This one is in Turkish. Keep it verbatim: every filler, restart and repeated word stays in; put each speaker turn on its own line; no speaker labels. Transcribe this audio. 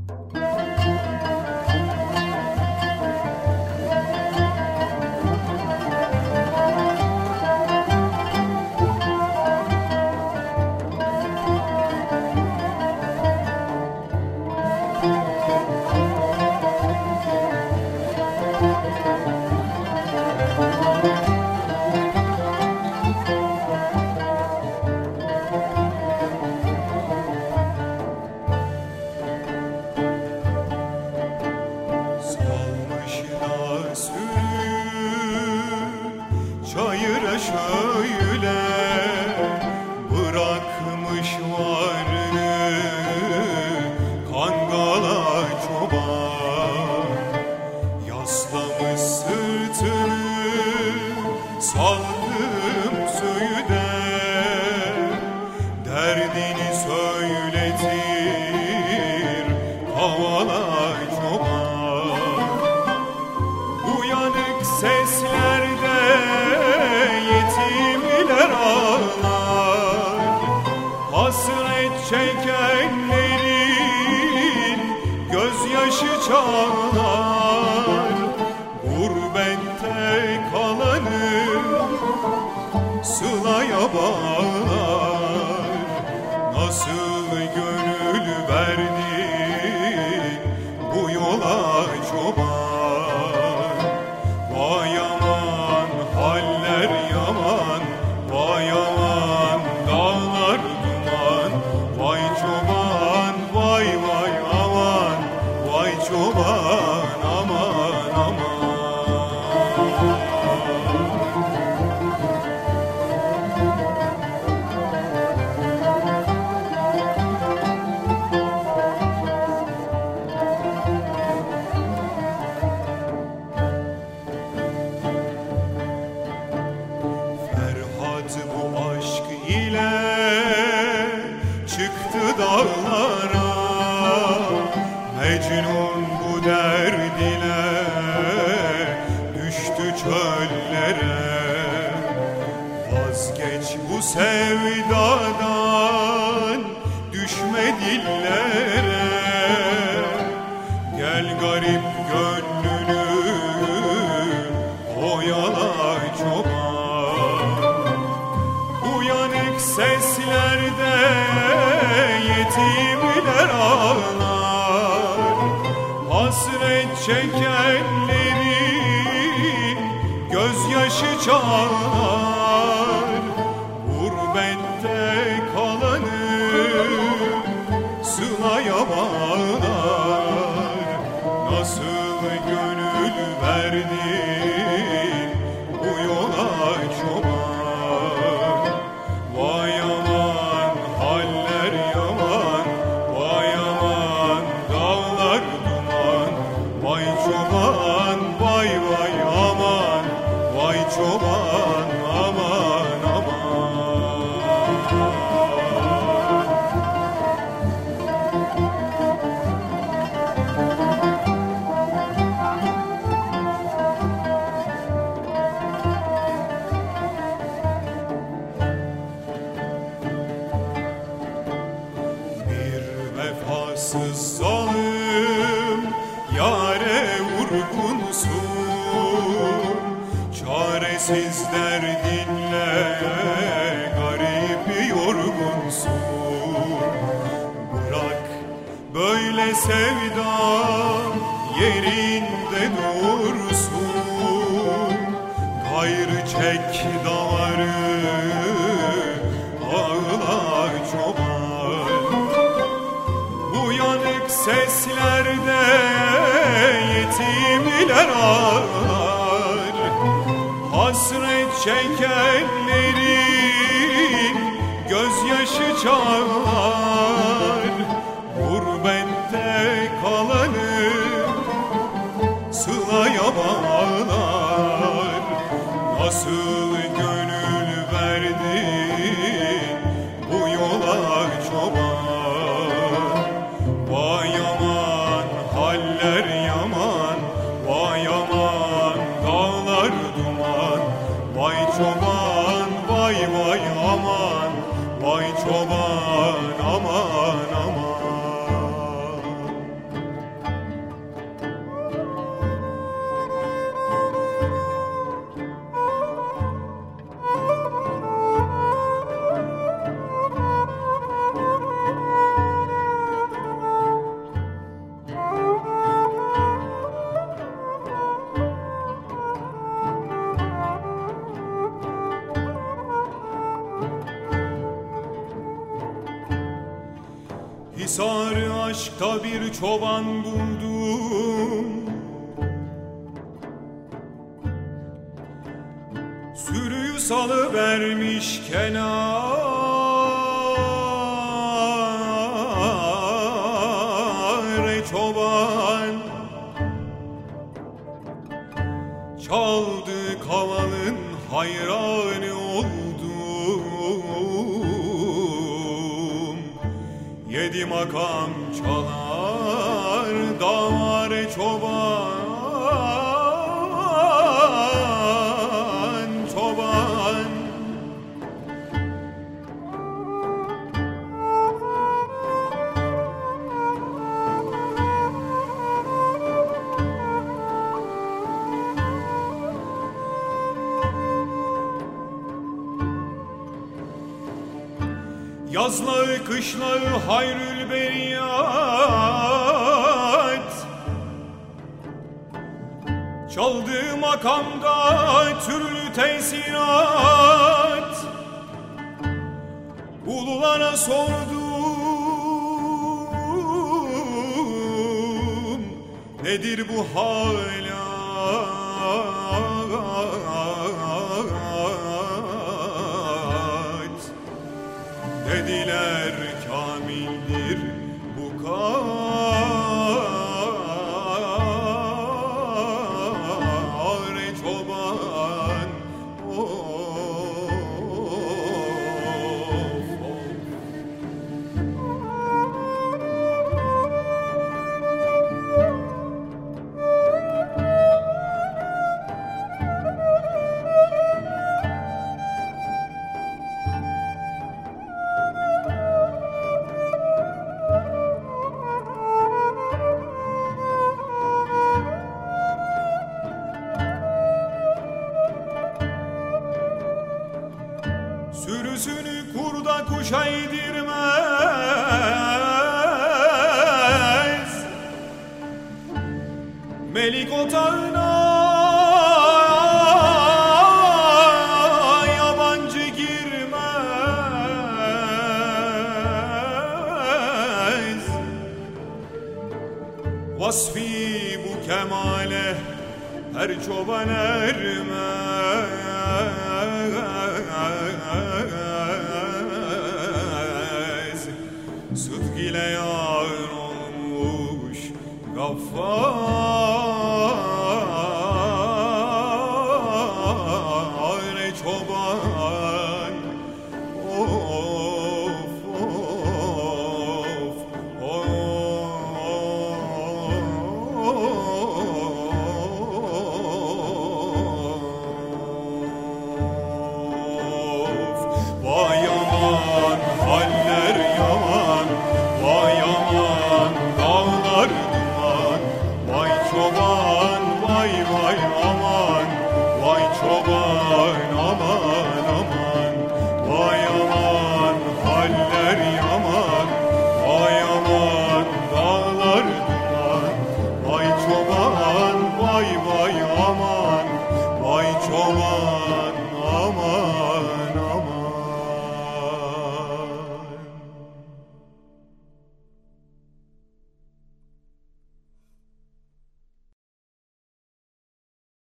Çayıra şöyle bırakmış varını Kangala çoban, yaslamış sırtını salkım söyüde, derdini söyletir kavala çoban. Uyanık seslerde yetimler ağlar, hasret çekenlerin gözyaşı çağlar. Gurbette kalanı sılaya bağlar, nasıl gönül verdin bu yola çoban. Vay aman haller yaman, vay aman dağlar duman. Vay çoban, vay vay aman, vay çoban aman aman. Bu aşk ile çıktı dağlara, Mecnun bu derd ile düştü çöllere. Vazgeç bu sevdadan, düşme dillere. Gel garip gönlünü oyala çoban. Uyanık seslerde yetimler ağlar, hasret çekenlerin gözyaşı çağlar. Gurbette kalanı sılaya bağlar, nasıl gönül verdin bu yola çoban. Vay aman haller yaman, vay aman dağlar duman. Vay çoban, vay vay aman, vay çoban aman aman. Vefasız zalim yâre vurgunsun, çaresiz derdinle garip yorgunsun. Bırak böyle sevda yerinde dursun, gayrı çek damarı ağla çoban. Uyanık seslerde yetimler ağlar, hasret çekenlerin gözyaşı çağlar. Gurbette kalanı sılaya bağlar, nasıl gönül verdin bu yola çoban. Vay aman haller yaman, vay aman dağlar duman. Vay çoban, vay vay aman, vay çoban Hisar aşkta bir çoban buldum, sürüyü salıvermiş kenare çoban. Çaldı kavalın hayranı oldum, yedi makam çalar davare çoban, çoban. Yazlağı kışlağı hayrül beriyat, çaldığı makamda türlü tesirat. Ululara sordum, nedir bu halat? Dediler kamildir bu kare çoban. Of, of. Sürüsünü kurda kuşa yedirmez, melik otağına yabancı girmez. Vasfi bu kemale her çoban ermez. Sıdk ile yar olmuş gaffar çoban. Of, of, of. Vay aman haller yaman, vay aman dağlar duman. Vay çoban, vay vay aman, vay çoban aman aman. Vay aman haller yaman, vay aman dağlar duman. Vay çoban, vay